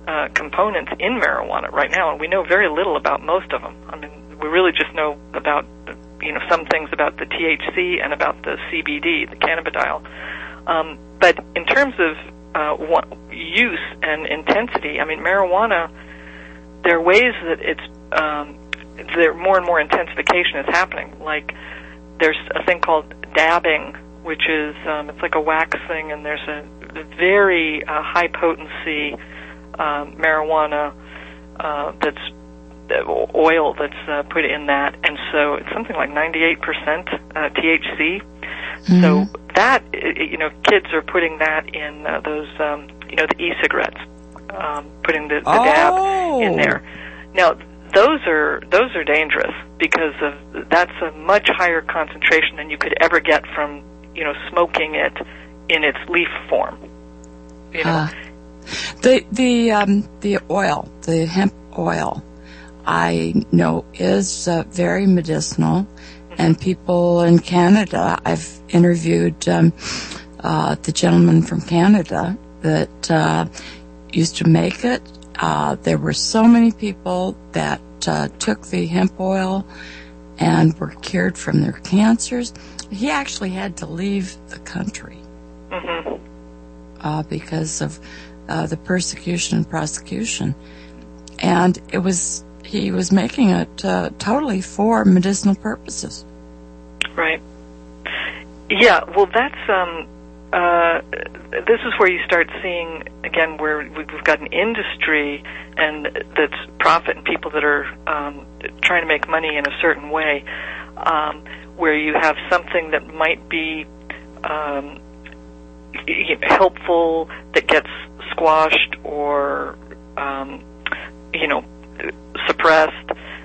uh, components in marijuana right now, and we know very little about most of them. I mean, we really just know about, you know, some things about the T H C and about the C B D, the cannabidiol. Um, but in terms of uh, one, use and intensity, I mean, marijuana, there are ways that it's um, there more and more intensification is happening. Like there's a thing called dabbing, which is um, it's like a wax thing, and there's a, a very uh, high potency um, marijuana uh, that's uh, oil that's uh, put in that, and so it's something like ninety-eight percent uh, T H C. Mm-hmm. So that, you know, kids are putting that in uh, those, um, you know, the e-cigarettes, um, putting the, the oh. dab in there. Now, those are those are dangerous because of that's a much higher concentration than you could ever get from, you know, smoking it in its leaf form. You know, uh, the the um, the oil, the hemp oil, I know is uh, very medicinal. And people in Canada, I've interviewed um, uh, the gentleman from Canada that uh, used to make it. Uh, there were so many people that uh, took the hemp oil and were cured from their cancers. He actually had to leave the country mm-hmm. uh, because of uh, the persecution and prosecution. And it was... he was making it uh, totally for medicinal purposes. Right. Yeah, well, that's, um, uh, this is where you start seeing, again, where we've got an industry and that's profit and people that are um, trying to make money in a certain way, um, where you have something that might be um, helpful that gets squashed or, um, you know, suppressed.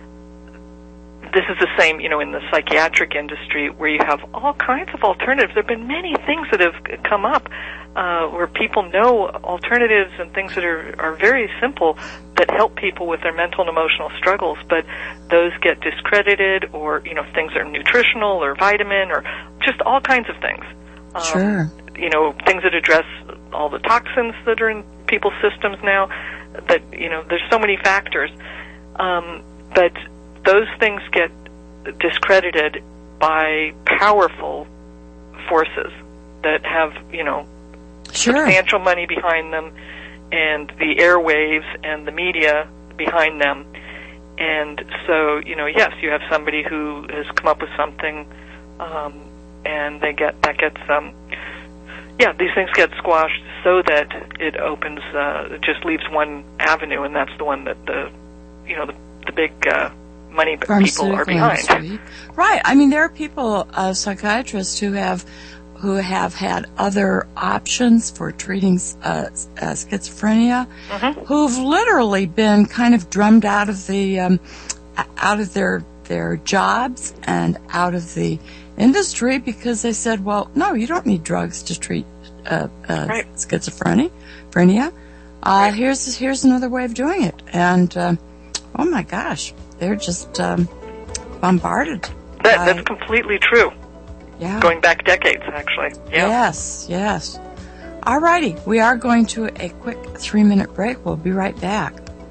This is the same, you know, in the psychiatric industry where you have all kinds of alternatives. There have been many things that have come up uh, where people know alternatives and things that are, are very simple that help people with their mental and emotional struggles, but those get discredited or, you know, things are nutritional or vitamin or just all kinds of things. Um, sure. You know, things that address all the toxins that are in people's systems now, that, you know, there's so many factors. Um, but those things get discredited by powerful forces that have, you know, sure. substantial money behind them and the airwaves and the media behind them. And so, you know, yes, you have somebody who has come up with something, um, and they get, that gets, um, yeah, these things get squashed so that it opens, uh, it just leaves one avenue, and that's the one that the, you know, the, the big uh, money people are behind. Industry. Right. I mean, there are people, uh, psychiatrists who have, who have had other options for treating uh, uh, schizophrenia, mm-hmm. who've literally been kind of drummed out of the, um, out of their their jobs and out of the industry because they said, well, no, you don't need drugs to treat uh, uh, right. schizophrenia. Phrenia. Uh, right. Here's here's another way of doing it, and uh, oh my gosh, they're just um, bombarded. That, by, that's completely true. Yeah, going back decades, actually. Yeah. Yes, yes. All righty, we are going to a quick three-minute break. We'll be right back.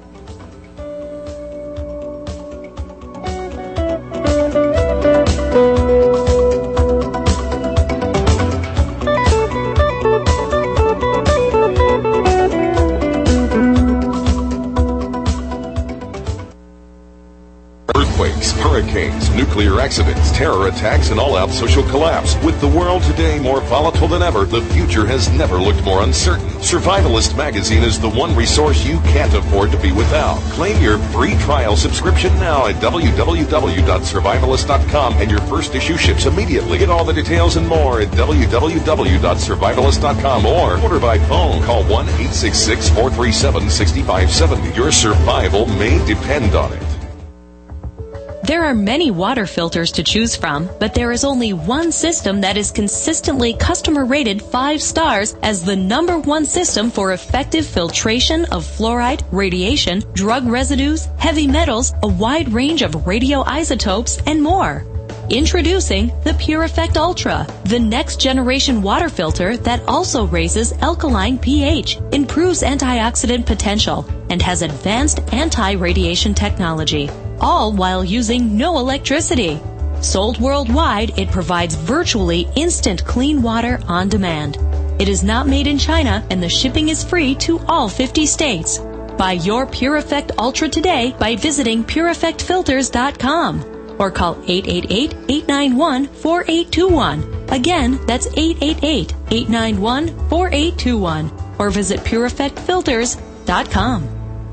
Earthquakes, hurricanes, nuclear accidents, terror attacks, and all-out social collapse. With the world today more volatile than ever, the future has never looked more uncertain. Survivalist Magazine is the one resource you can't afford to be without. Claim your free trial subscription now at w w w dot survivalist dot com, and your first issue ships immediately. Get all the details and more at w w w dot survivalist dot com or order by phone. Call one eight six six, four three seven, six five seven zero. Your survival may depend on it. There are many water filters to choose from, but there is only one system that is consistently customer rated five stars as the number one system for effective filtration of fluoride, radiation, drug residues, heavy metals, a wide range of radioisotopes, and more. Introducing the Pure Effect Ultra, the next generation water filter that also raises alkaline pH, improves antioxidant potential, and has advanced anti-radiation technology, all while using no electricity. Sold worldwide, it provides virtually instant clean water on demand. It is not made in China, and the shipping is free to all fifty states. Buy your Pure Effect Ultra today by visiting pure effect filters dot com or call eight eight eight, eight nine one, four eight two one. Again, that's eight eight eight, eight nine one, four eight two one or visit pure effect filters dot com.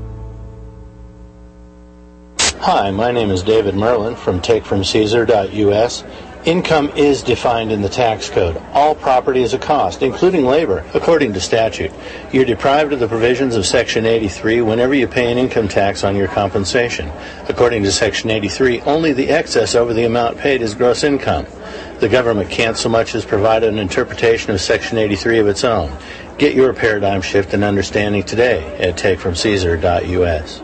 Hi, my name is David Merlin from take from caesar dot U S. Income is defined in the tax code. All property is a cost, including labor, according to statute. You're deprived of the provisions of Section eighty-three whenever you pay an income tax on your compensation. According to Section eighty-three, only the excess over the amount paid is gross income. The government can't so much as provide an interpretation of Section eighty-three of its own. Get your paradigm shift and understanding today at take from caesar dot U S.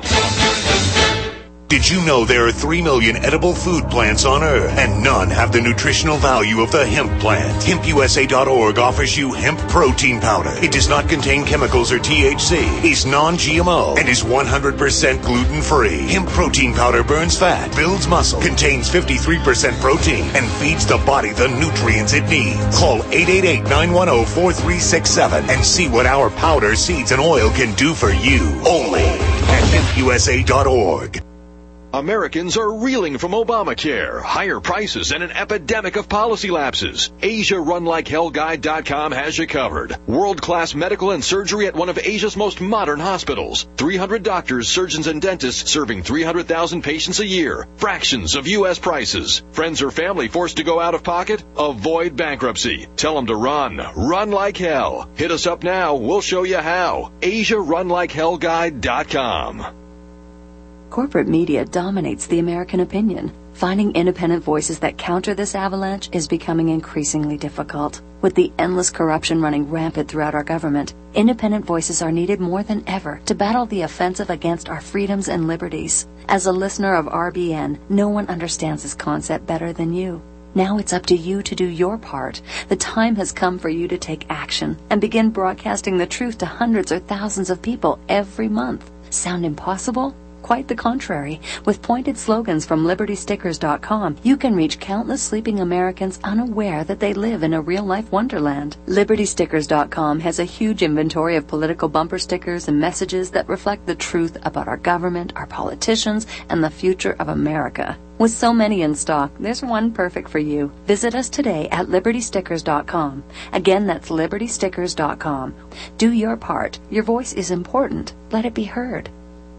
Did you know there are three million edible food plants on Earth, and none have the nutritional value of the hemp plant? hemp U S A dot org offers you hemp protein powder. It does not contain chemicals or T H C, is non-G M O, and is one hundred percent gluten-free. Hemp protein powder burns fat, builds muscle, contains fifty-three percent protein, and feeds the body the nutrients it needs. Call eight eight eight, nine one zero, four three six seven and see what our powder, seeds, and oil can do for you. Only at hemp U S A dot org. Americans are reeling from Obamacare, higher prices, and an epidemic of policy lapses. Asia Run Like Hell Guide dot com has you covered. World-class medical and surgery at one of Asia's most modern hospitals. three hundred doctors, surgeons, and dentists serving three hundred thousand patients a year. Fractions of U S prices. Friends or family forced to go out of pocket? Avoid bankruptcy. Tell them to run. Run like hell. Hit us up now. We'll show you how. Asia Run Like Hell Guide dot com. Corporate media dominates the American opinion. Finding independent voices that counter this avalanche is becoming increasingly difficult. With the endless corruption running rampant throughout our government, independent voices are needed more than ever to battle the offensive against our freedoms and liberties. As a listener of R B N, no one understands this concept better than you. Now it's up to you to do your part. The time has come for you to take action and begin broadcasting the truth to hundreds or thousands of people every month. Sound impossible? Quite the contrary. With pointed slogans from liberty stickers dot com, you can reach countless sleeping Americans unaware that they live in a real-life wonderland. liberty stickers dot com has a huge inventory of political bumper stickers and messages that reflect the truth about our government, our politicians, and the future of America. With so many in stock, there's one perfect for you. Visit us today at liberty stickers dot com. Again, that's liberty stickers dot com. Do your part. Your voice is important. Let it be heard.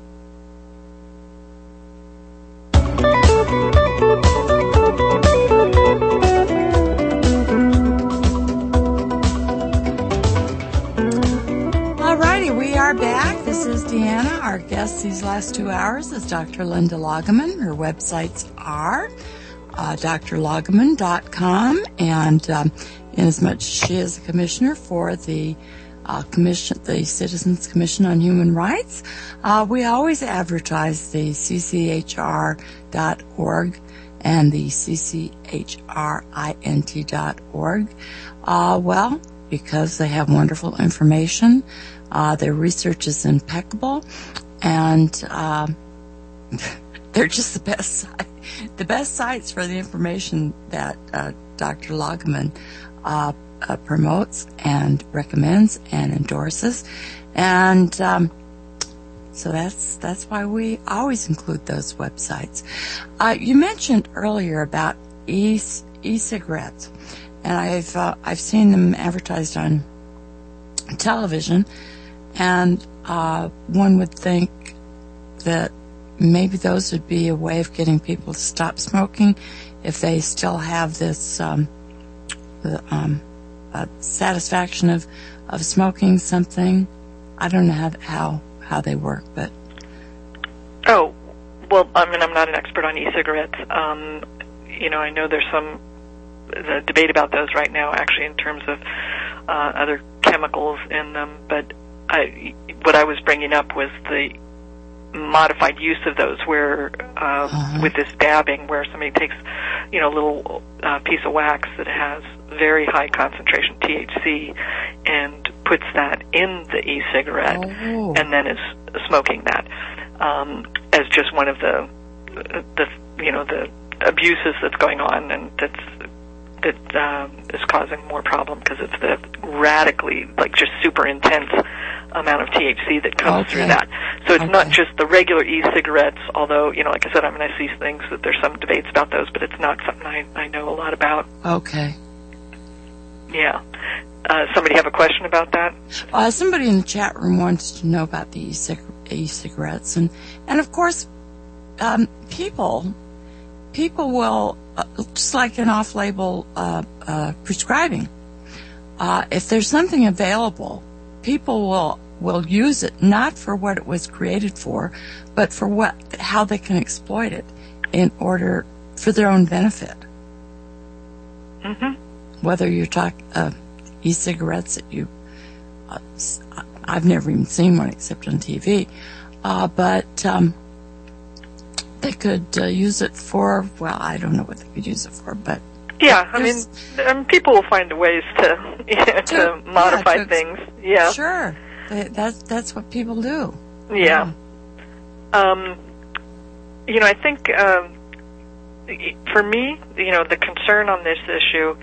Alrighty, we are back. This is Deanna. Our guest these last two hours is Doctor Linda Loggeman. Her websites are uh, D R loggeman dot com, and um, inasmuch as she is a commissioner for the uh, commission, the Citizens Commission on Human Rights, uh, we always advertise the C C H R dot org and the C C H R I N T dot org. Uh, well, because they have wonderful information. Uh, their research is impeccable, and uh, they're just the best site, the best sites for the information that uh, Doctor Loggeman uh, uh, promotes and recommends and endorses, and um, so that's that's why we always include those websites. Uh, you mentioned earlier about e e-cigarettes, and I've uh, I've seen them advertised on television. And uh, one would think that maybe those would be a way of getting people to stop smoking if they still have this um, the, um, uh, satisfaction of, of smoking something. I don't know how, how how they work, but oh, well, I mean, I'm not an expert on e-cigarettes. Um, you know, I know there's some the debate about those right now, actually, in terms of uh, other chemicals in them, but I, what I was bringing up was the modified use of those where uh, Uh-huh. with this dabbing, where somebody takes, you know, a little uh, piece of wax that has very high concentration T H C and puts that in the e-cigarette Oh. and then is smoking that um, as just one of the, the you know, the abuses that's going on, and that's that um, is causing more problem because it's the radically, like, just super intense amount of T H C that comes Okay. through that. So it's Okay. not just the regular e-cigarettes, although, you know, like I said, I mean, I see things that there's some debates about those, but it's not something I, I know a lot about. Okay. Yeah. Uh, somebody have a question about that? Uh, somebody in the chat room wants to know about the e-cig- e-cigarettes, and and of course, um, people people will uh, just like in off-label uh, uh, prescribing. Uh, if there's something available, people will will use it not for what it was created for, but for what how they can exploit it in order for their own benefit. Mm-hmm. Whether you're talking uh, e-cigarettes that you, uh, s- I've never even seen one except on T V, uh, but um, they could uh, use it for, well, I don't know what they could use it for, but Yeah, I mean, There's- um, people will find ways to to, To- modify yeah, to- things. Yeah, sure, They- that's that's what people do. yeah. Um, you know, I think um, for me, you know, the concern on this issue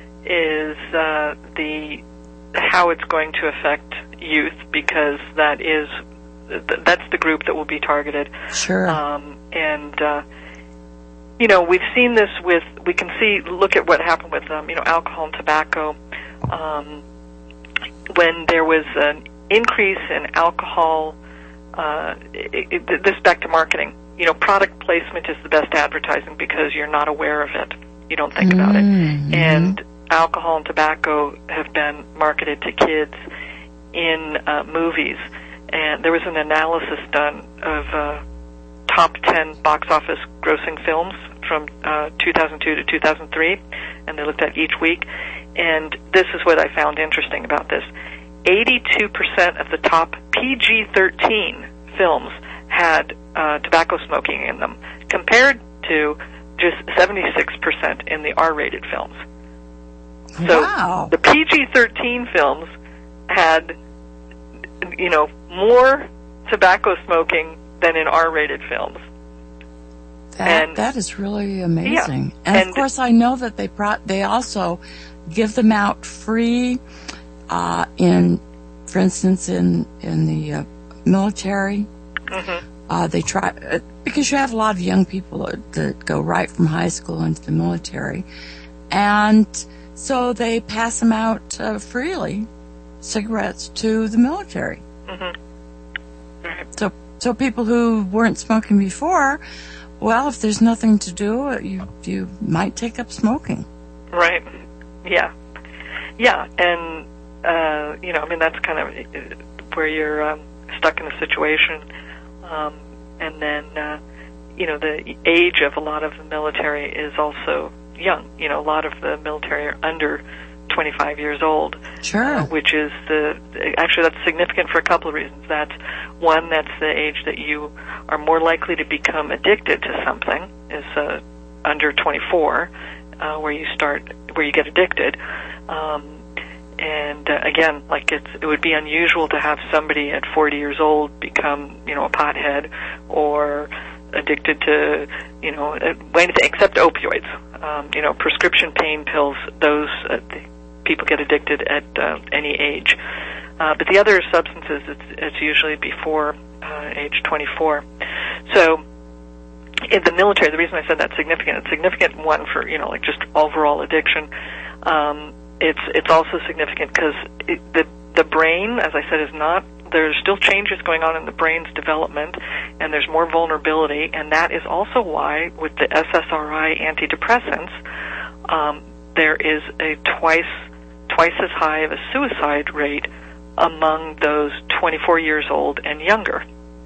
is uh, the how it's going to affect youth, because that is th- that's the group that will be targeted. Sure. Um, and uh, you know, we've seen this with, we can see, look at what happened with, um, you know, alcohol and tobacco. Um, when there was an increase in alcohol, uh, it, it, this back to marketing. You know, product placement is the best advertising because you're not aware of it. You don't think about it. Mm-hmm. And alcohol and tobacco have been marketed to kids in uh, movies. And there was an analysis done of uh, top ten box office grossing films from uh, two thousand two to two thousand three, and they looked at each week. And this is what I found interesting about this. eighty-two percent of the top P G thirteen films had uh, tobacco smoking in them, compared to just seventy-six percent in the R-rated films. So Wow. the P G thirteen films had, you know, more tobacco smoking than in R-rated films. That, And- that is really amazing. Yeah. And, And- of course, I know that they brought, they also give them out free uh, in, for instance, in in the uh, military. Mm-hmm. Uh, they try uh, because you have a lot of young people that, that go right from high school into the military, and so they pass them out uh, freely, cigarettes to the military. Mm-hmm. Right. So, so people who weren't smoking before, well, if there's nothing to do, you you might take up smoking. Right. Yeah. Yeah, and uh, you know, I mean, that's kind of uh, where you're um, stuck in a situation, um, and then uh, you know, the age of a lot of the military is also young. You know, a lot of the military are under twenty-five years old. Sure. Uh, which is the actually that's significant for a couple of reasons. That's one, that's the age that you are more likely to become addicted to something, is uh, under twenty-four, uh, where you start where you get addicted. Um, and uh, again, like it's it would be unusual to have somebody at forty years old become, you know, a pothead or addicted to, you know, anything except opioids. Um, you know, prescription pain pills, those uh, people get addicted at uh, any age. Uh, but the other substances, it's, it's usually before uh, age twenty-four. So in the military, the reason I said that's significant, it's significant, one, for, you know, like just overall addiction. Um, it's it's also significant because the the brain, as I said, is not, there's still changes going on in the brain's development, and there's more vulnerability, and that is also why with the S S R I antidepressants, um, there is a twice twice as high of a suicide rate among those twenty-four years old and younger.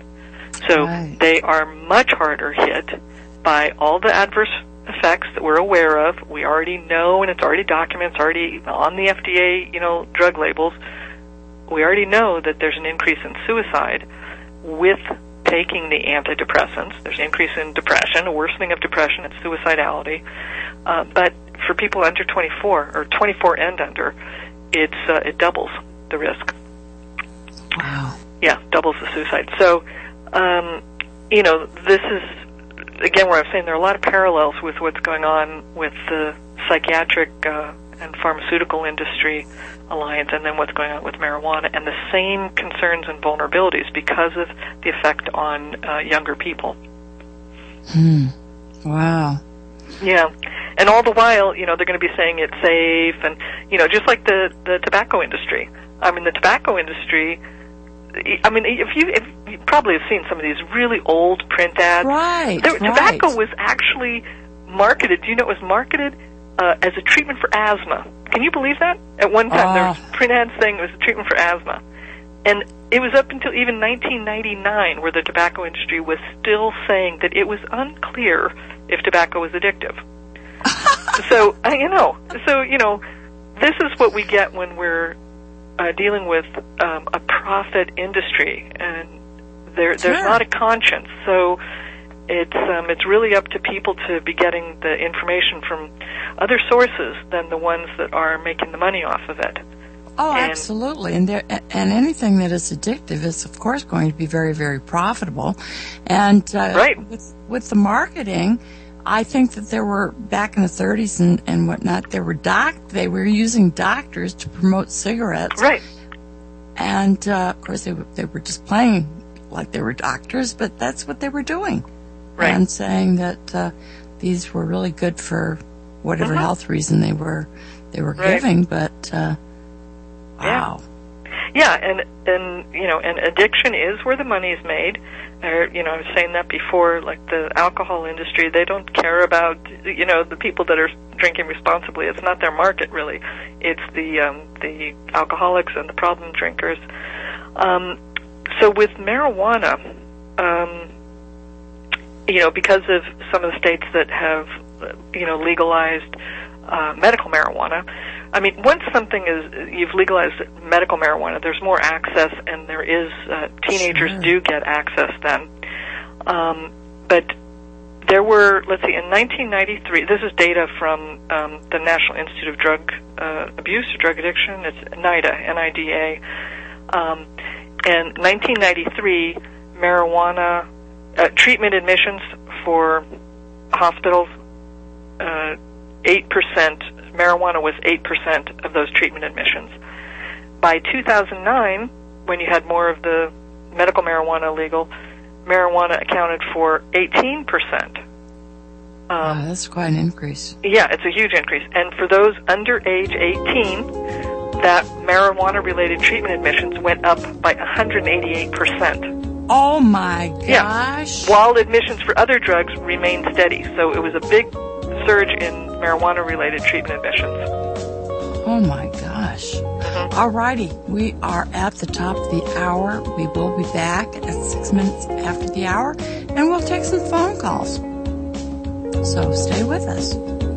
So Right. they are much harder hit by all the adverse effects that we're aware of. We already know, and it's already documented, it's already on the F D A, you know, drug labels. We already know that there's an increase in suicide with taking the antidepressants. There's an increase in depression, a worsening of depression and suicidality. Uh, but for people under twenty-four, or twenty-four and under, it's uh, it doubles the risk. Wow. Yeah, doubles the suicide. So, um, you know, this is, again, where I'm saying there are a lot of parallels with what's going on with the psychiatric uh, and pharmaceutical industry alliance, and then what's going on with marijuana, and the same concerns and vulnerabilities because of the effect on uh, younger people. Hmm. Wow. Yeah. And all the while, you know, they're going to be saying it's safe, and, you know, just like the, the tobacco industry. I mean, the tobacco industry, I mean, if you, if you probably have seen some of these really old print ads. Right, the, right. Tobacco was actually marketed, do you know it was marketed uh, as a treatment for asthma? Can you believe that? At one time, uh. there was print ads saying it was a treatment for asthma. And it was up until even nineteen ninety-nine where the tobacco industry was still saying that it was unclear if tobacco was addictive. So, uh, you know, so, you know, this is what we get when we're uh, dealing with um, a profit industry, and there, Sure. there's not a conscience. So it's um, it's really up to people to be getting the information from other sources than the ones that are making the money off of it. Oh, and, absolutely. And there, and anything that is addictive is, of course, going to be very, very profitable. And uh, right. with, with the marketing, I think that there were, back in the thirties and, and whatnot, there were doc, they were using doctors to promote cigarettes. Right. And, uh, of course, they, they were just playing like they were doctors, but that's what they were doing. Right. And saying that uh, these were really good for whatever mm-hmm. health reason they were they were right. giving, but uh, wow. Yeah. yeah, and and you know, and addiction is where the money is made. Or, you know, I was saying that before, like the alcohol industry, they don't care about, you know, the people that are drinking responsibly. It's not their market, really. It's the um, the alcoholics and the problem drinkers. Um, so with marijuana, um, you know, because of some of the states that have, you know, legalized uh, medical marijuana, I mean, once something is, you've legalized medical marijuana, there's more access, and there is, uh, teenagers Sure. do get access then. Um, but there were, let's see, in nineteen ninety-three, this is data from um, the National Institute of Drug uh, Abuse or Drug Addiction, it's NIDA, N I D A. Um, in nineteen ninety-three, marijuana, uh, treatment admissions for hospitals, uh, eight percent, marijuana was eight percent of those treatment admissions. By two thousand nine, when you had more of the medical marijuana legal, marijuana accounted for eighteen percent. Um, wow, that's quite an increase. Yeah, it's a huge increase. And for those under age eighteen, that marijuana-related treatment admissions went up by one hundred eighty-eight percent. Oh, my gosh. Yeah. While admissions for other drugs remained steady. So it was a big surge in marijuana-related treatment admissions. Oh, my gosh. Mm-hmm. All righty. We are at the top of the hour. We will be back at six minutes after the hour, and we'll take some phone calls. So stay with us.